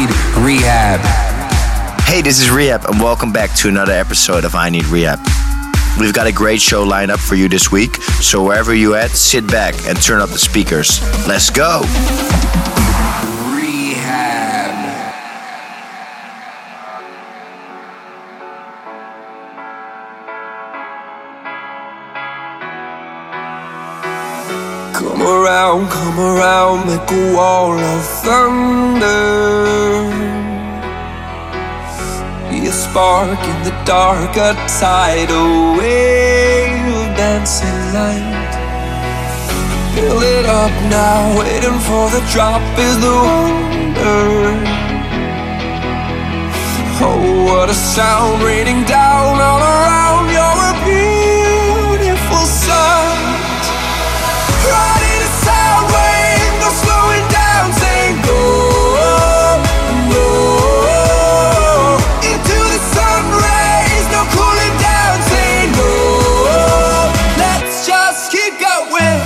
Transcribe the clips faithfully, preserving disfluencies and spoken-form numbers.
need rehab. Hey, this is Rehab, and welcome back to another episode of I Need Rehab. We've got a great show lined up for you this week, so wherever you're at, sit back and turn up the speakers. Let's go! Come around, come around, make a wall of thunder. Be a spark in the dark, a tidal wave of dancing light. Fill it up now, waiting for the drop is the wonder. Oh, what a sound raining down all around. You're a beautiful sight. Riding a sound wave, no slowing down, saying go, go. Into the sun rays, no cooling down, saying no. Let's just keep going.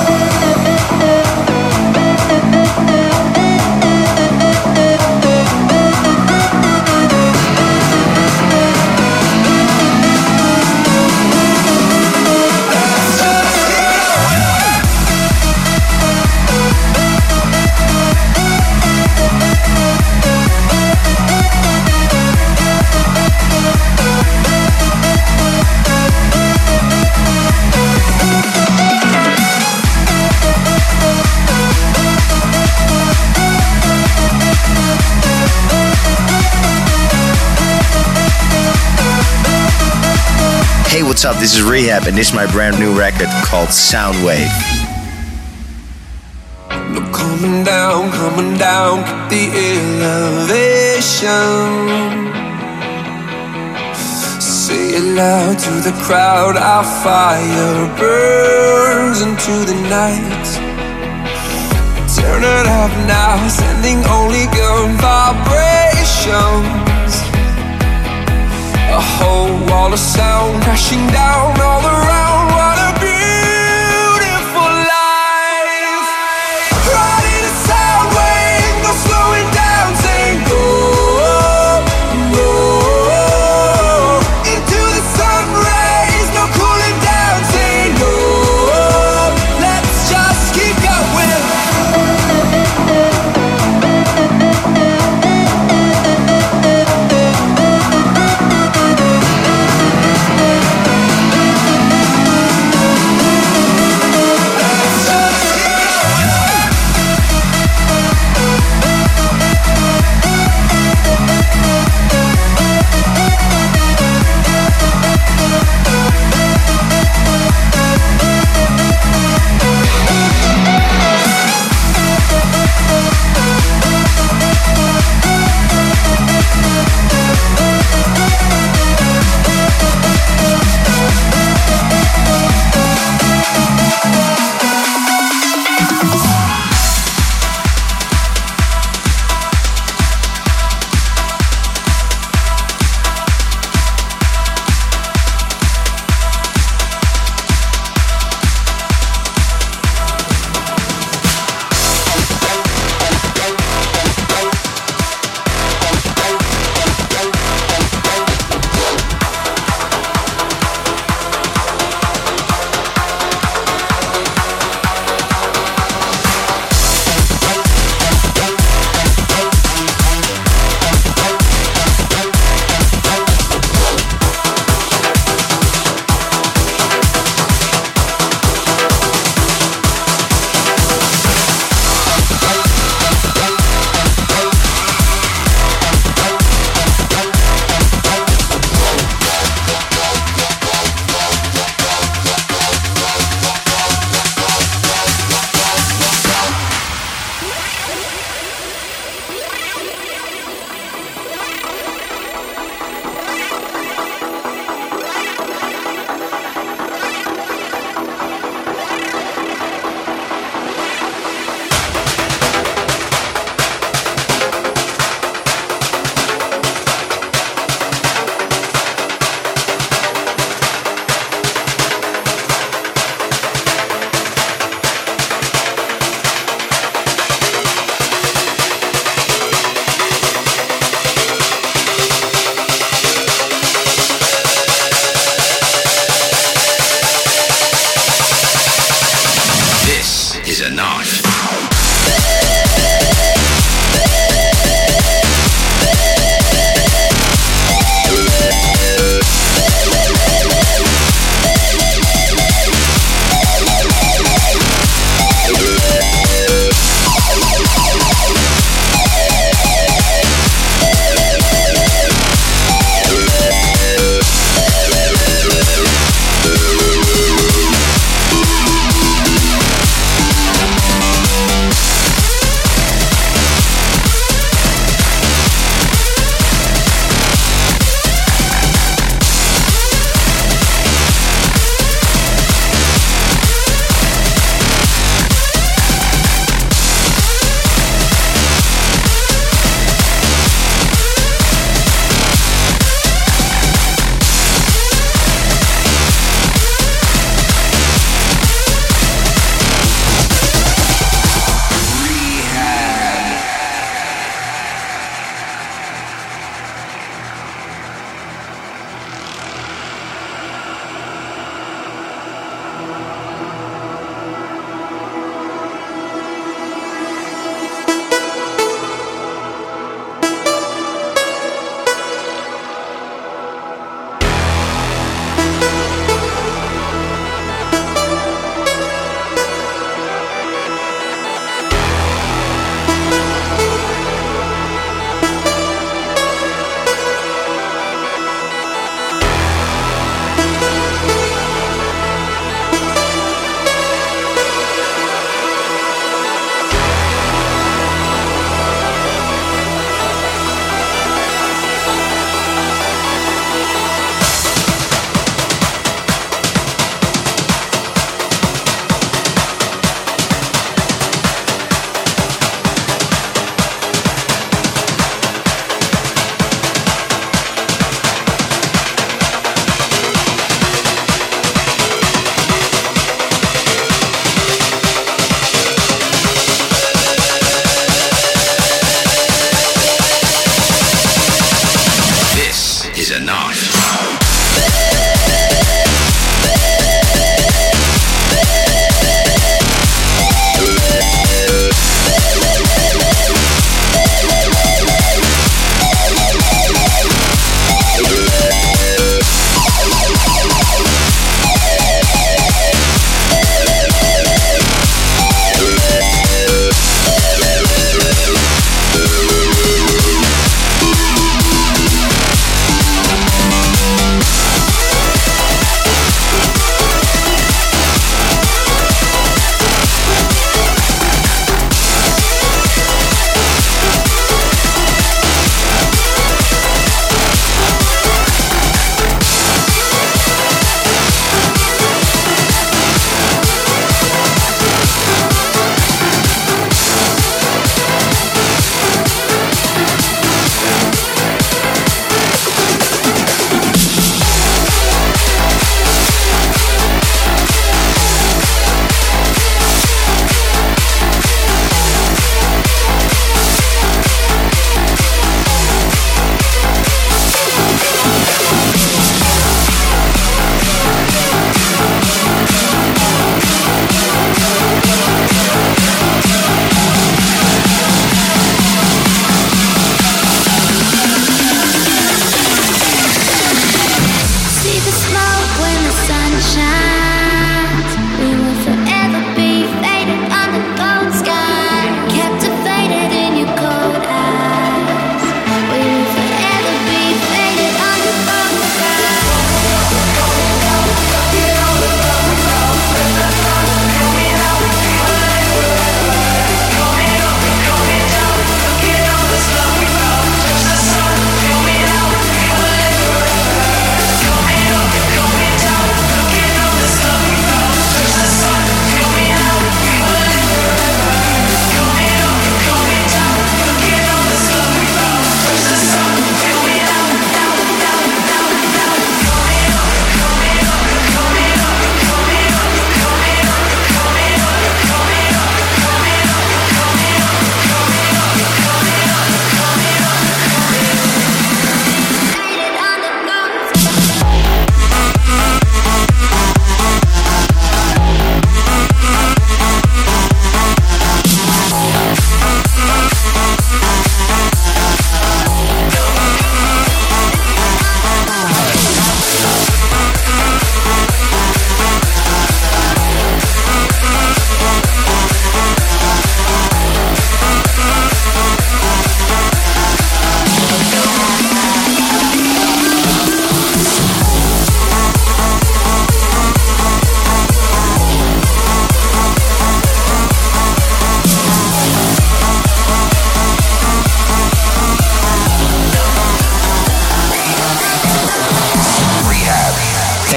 Hey, what's up? This is Rehab, and this is my brand new record called Soundwave. No coming down, coming down, keep the elevation. Say it loud to the crowd, our fire burns into the night. Turn it up now, sending only good vibrations. A whole wall of sound crashing down all around. What a beautiful life. Riding a sound wave, no slowing down, saying go, go. Into the sun rays, no cooling down, saying no. Let's just keep going.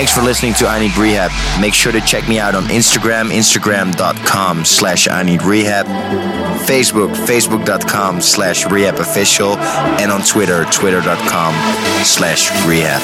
Thanks for listening to I Need Rehab. Make sure to check me out on Instagram, instagram.com slash I Need Rehab, Facebook, facebook.com slash Rehab Official, and on Twitter, twitter.com slash Rehab.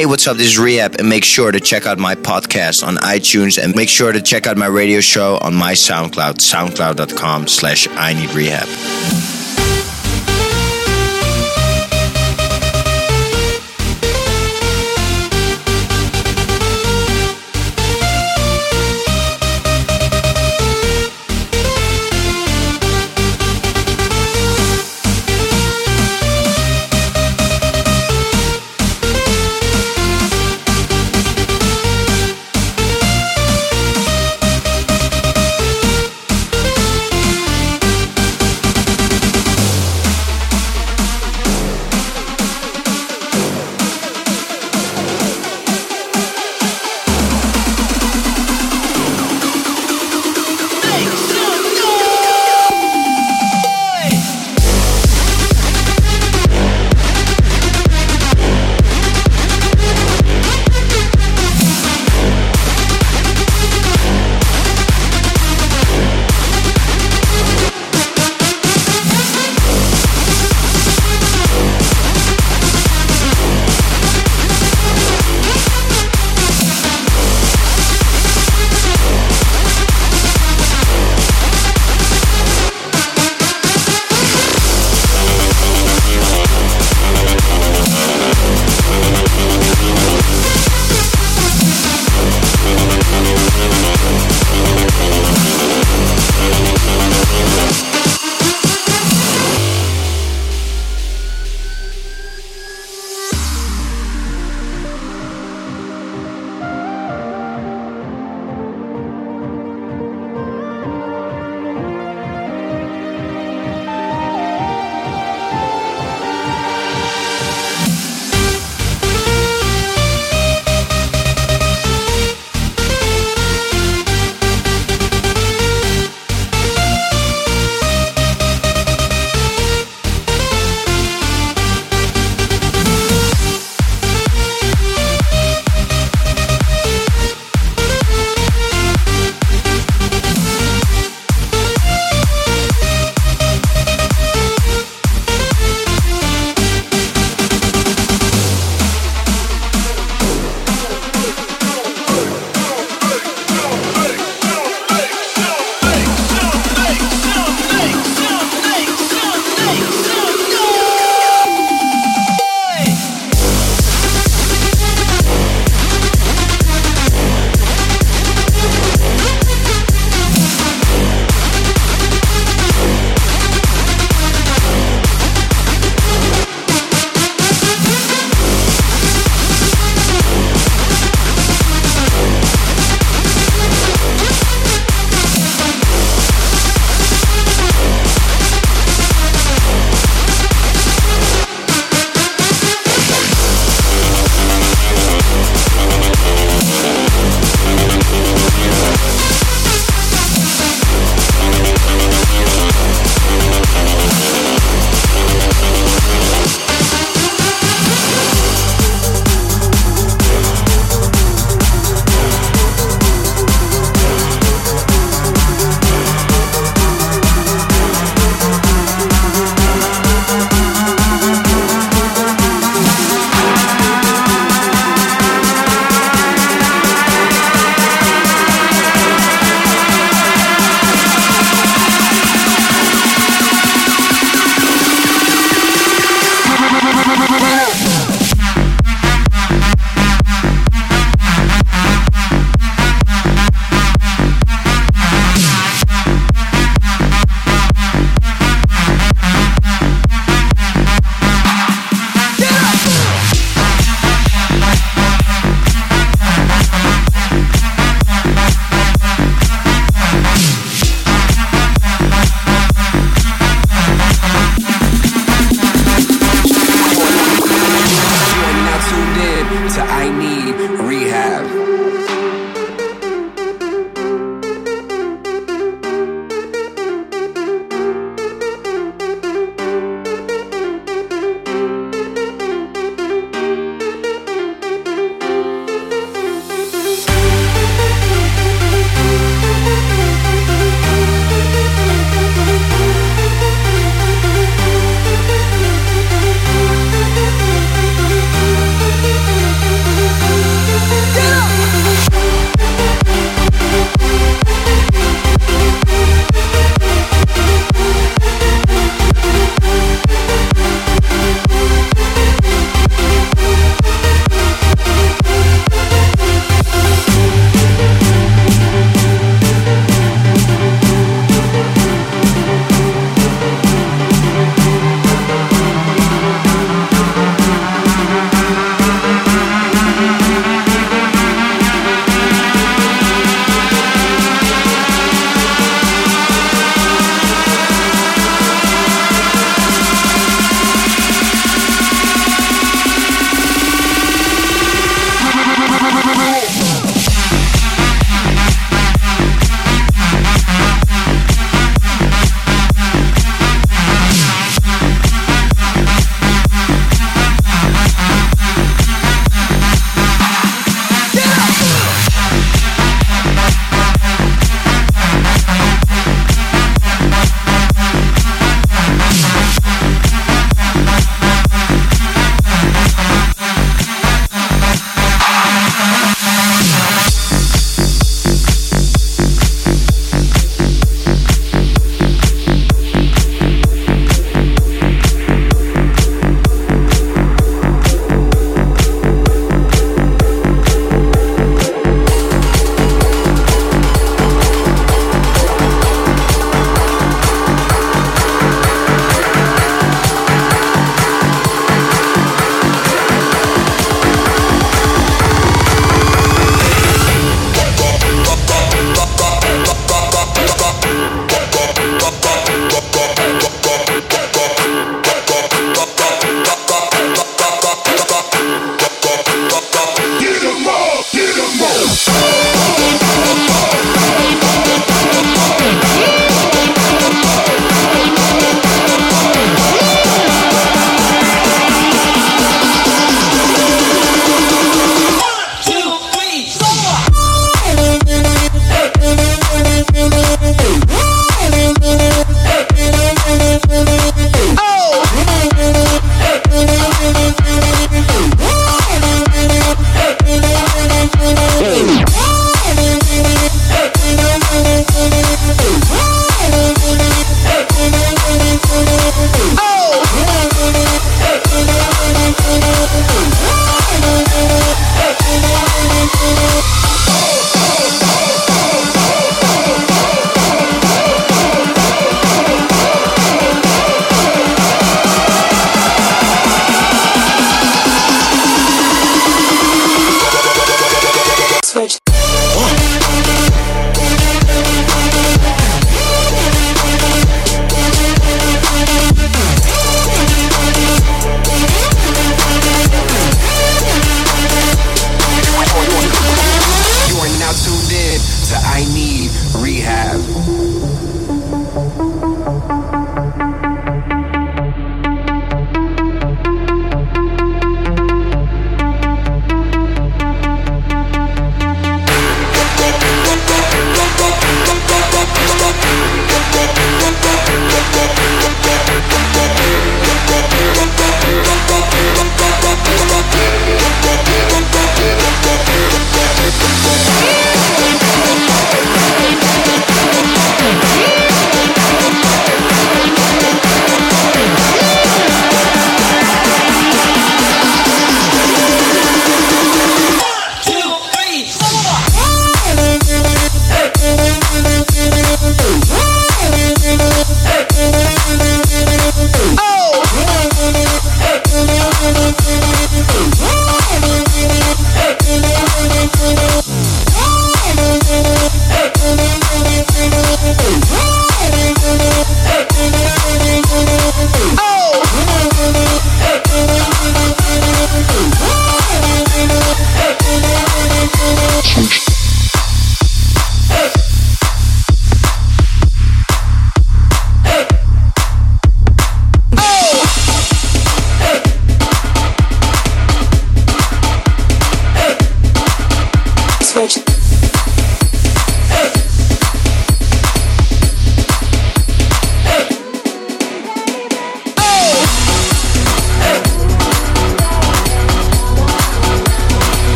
Hey, what's up? This is Rehab, and make sure to check out my podcast on iTunes, and make sure to check out my radio show on my SoundCloud, soundcloud.com slash I need rehab.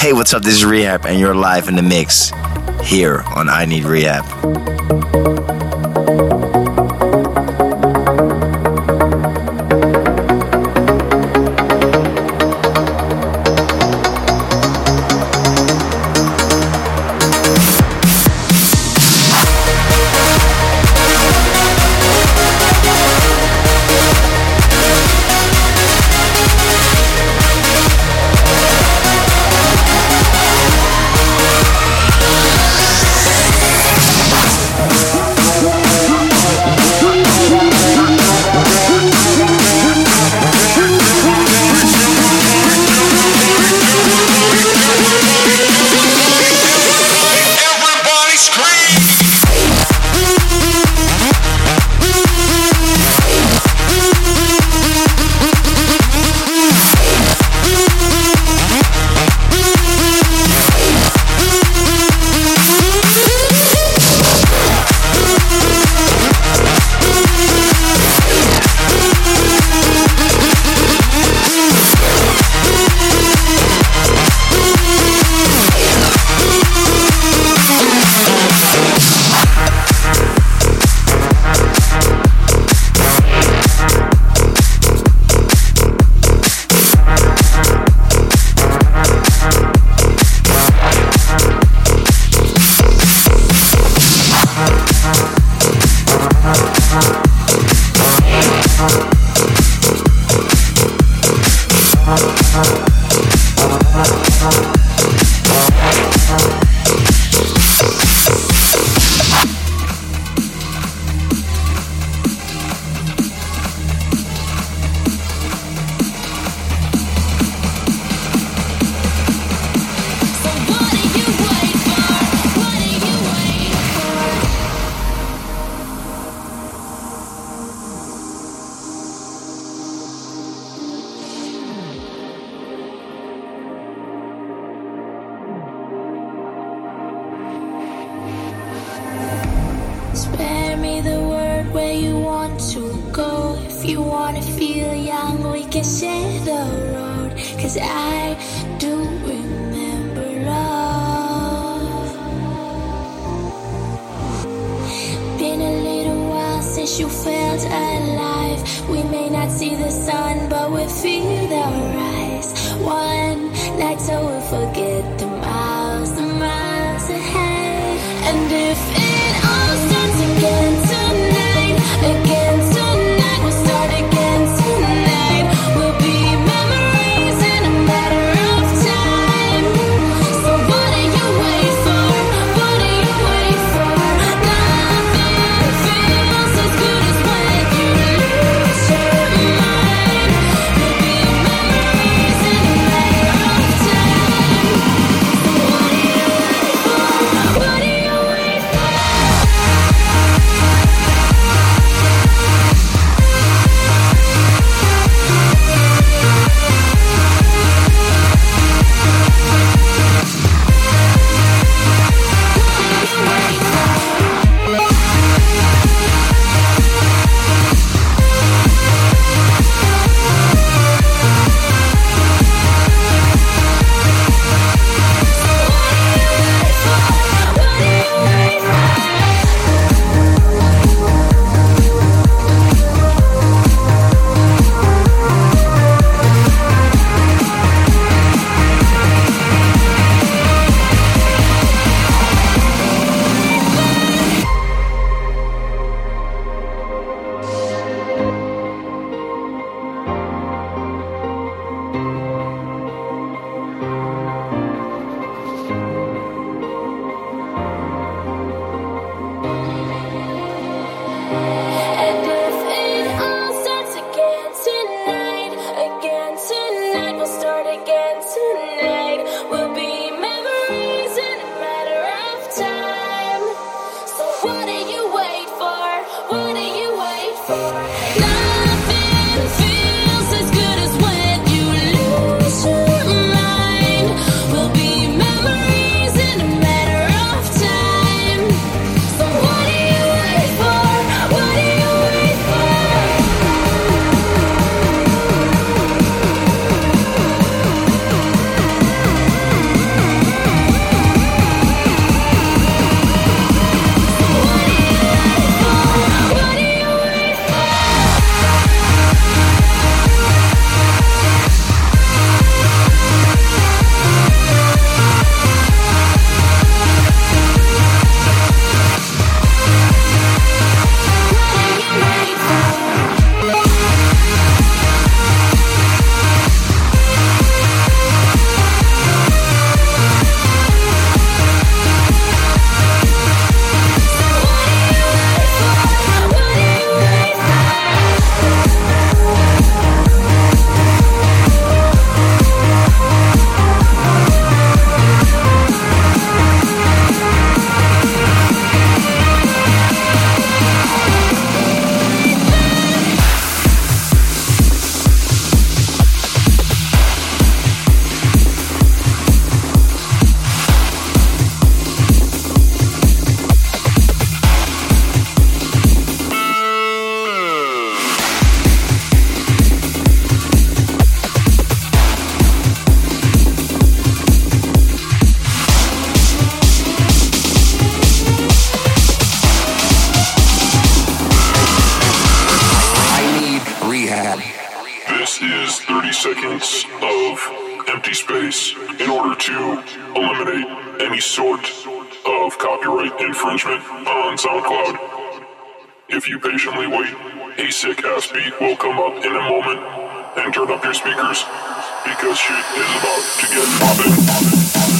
Hey, what's up? This is Rehab, and you're live in the mix here on I Need Rehab. This is thirty seconds of empty space in order to eliminate any sort of copyright infringement on SoundCloud. If you patiently wait, a sick ass beat will come up in a moment, and turn up your speakers because shit is about to get poppin'.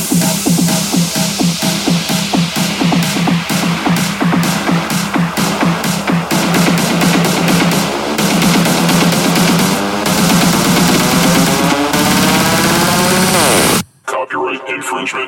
Copyright infringement.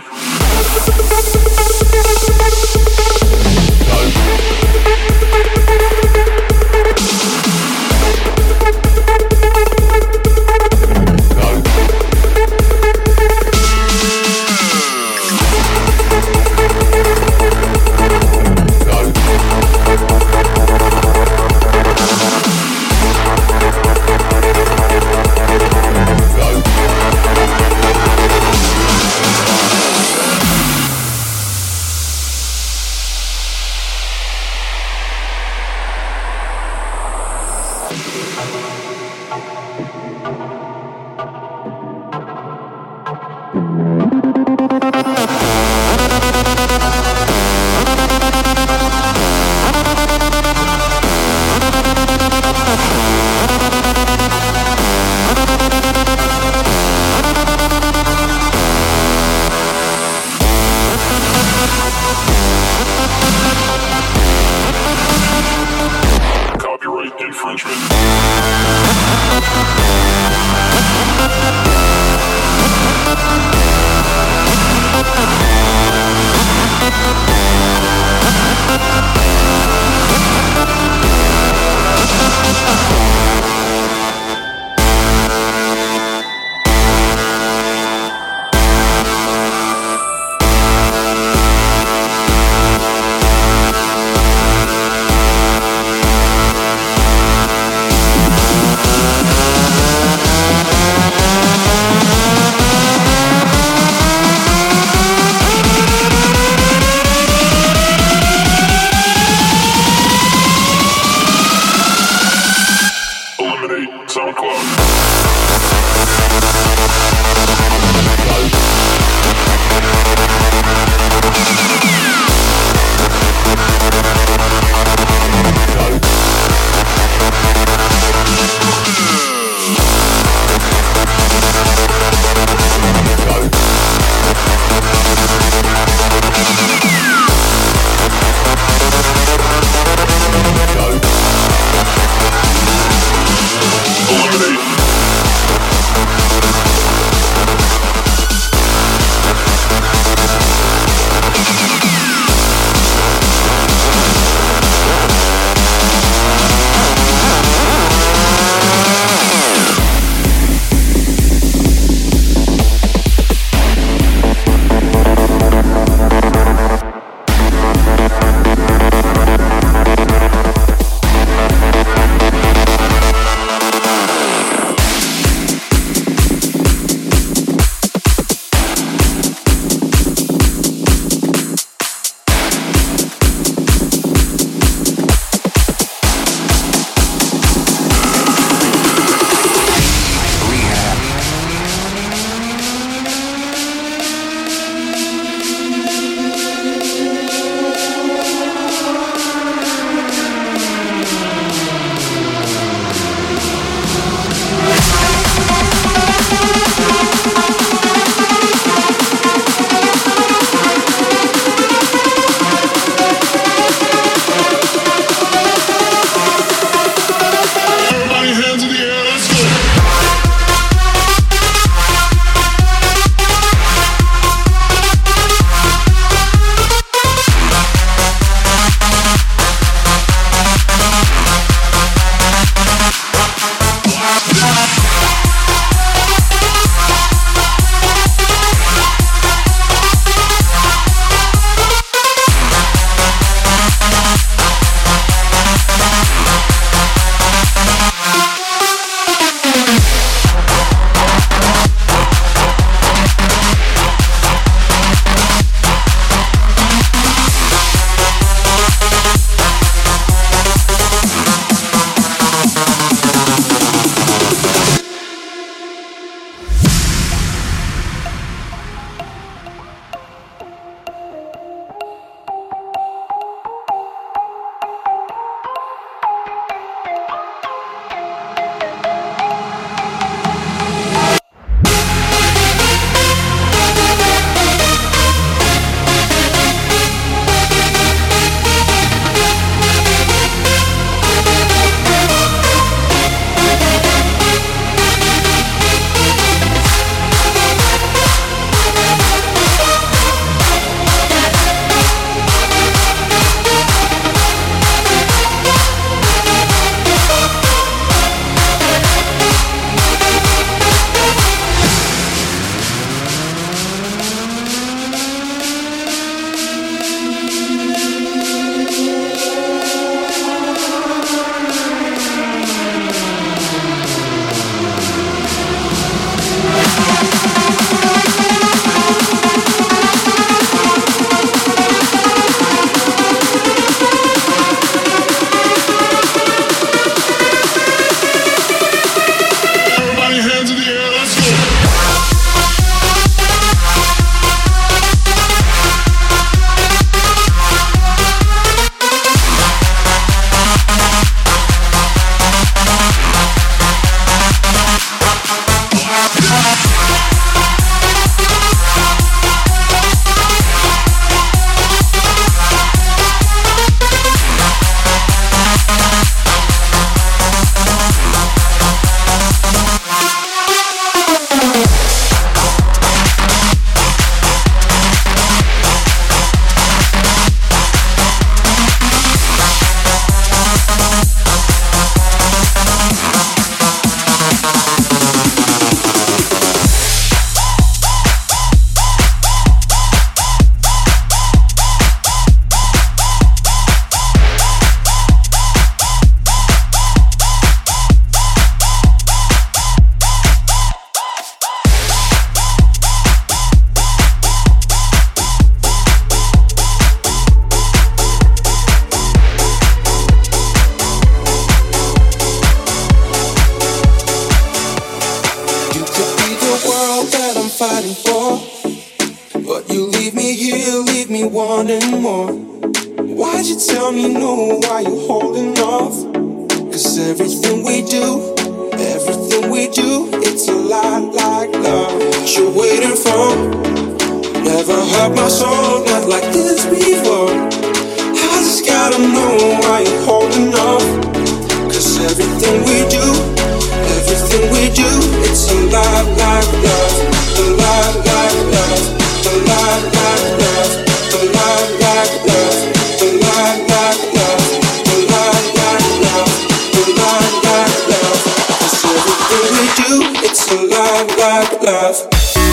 fighting for. But you leave me here, leave me wanting more. Why'd you tell me no, why you holding off? Cause everything we do, everything we do, it's a lot like love. What you waiting for? Never hurt my soul, not like this before. I just gotta know why you holding off. Cause everything we do, everything we do, it's a lot like love. A lot like love. A lot like love. A lot like love. A lot like love. A lot like love. A lot like love. Cause everything we do, it's a lot like love.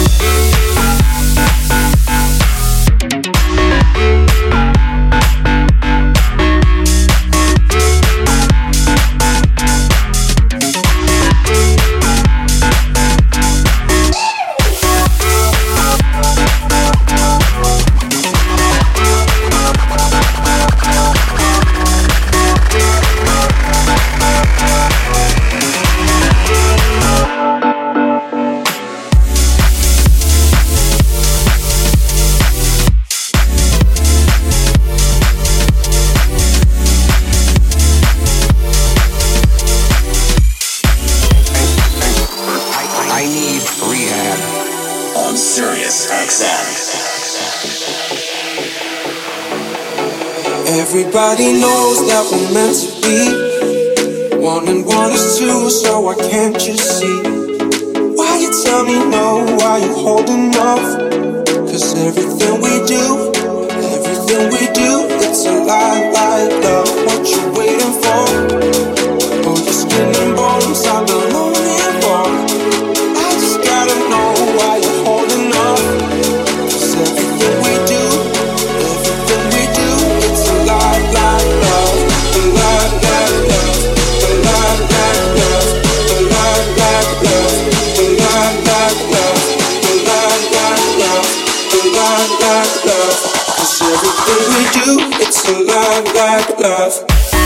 Everybody knows that we're meant to be. One and one is two, so I can't just see. Why you tell me no, why you holding off? Cause everything we do, everything we do, it's a lot like love. What you waiting for? Oh, your skin and bones, I've been longing for. I just gotta know why you're holding off. Cause everything we do, everything we do, it's a lot like love. A lot like love. A lot like love. A lot like love. A lot like love. A lot like love. A lot like love. Cause everything we do, it's a lot like love.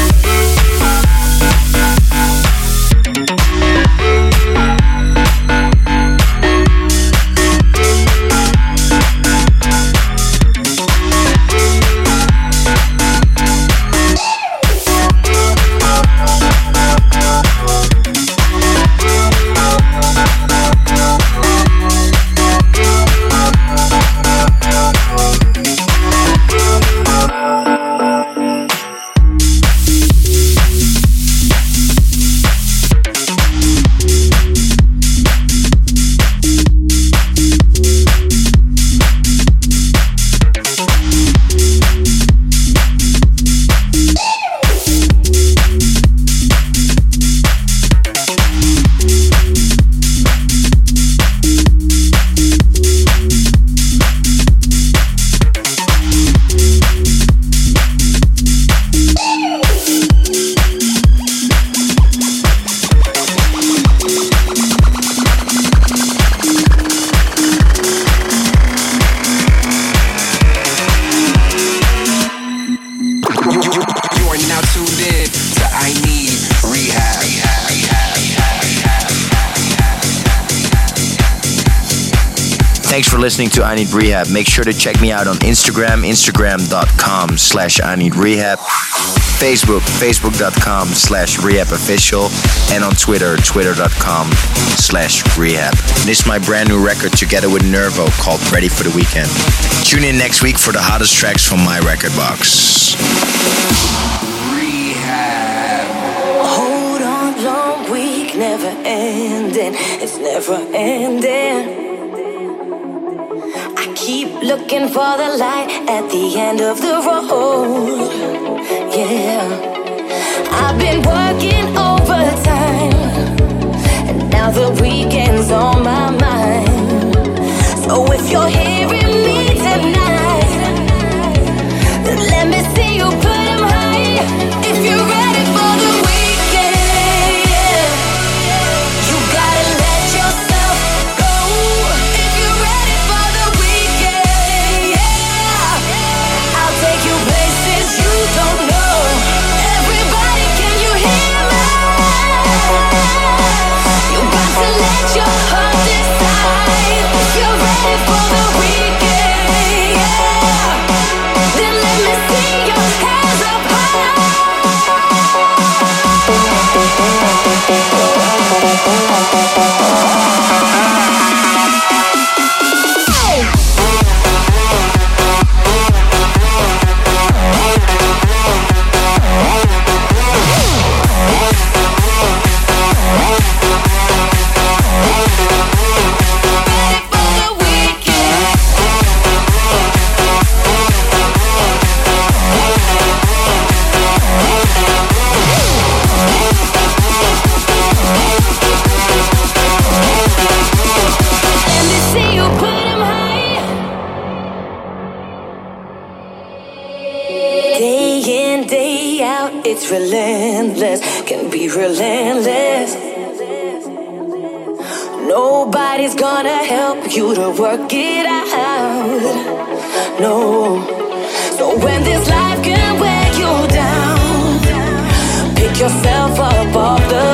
Thanks for listening to I Need Rehab. Make sure to check me out on Instagram, instagram.com slash I Need Rehab, Facebook, facebook.com slash Rehab Official, and on Twitter, twitter.com slash Rehab. This is my brand new record together with Nervo called Ready for the Weekend. Tune in next week for the hottest tracks from my record box. Rehab. Hold on, long week, never ending. It's never ending. Keep looking for the light at the end of the road. Yeah, I've been working overtime, and now the weekend's on my mind. So if you're hearing me tonight, then let me see you put 'em high. If you're ready for the weekend, you gotta let yourself go. If you're ready for the weekend, I'll take you places you don't know. Everybody, can you hear me? it's relentless, can be relentless. Nobody's gonna help you to work it out. No. So when this life can wear you down, pick yourself up off the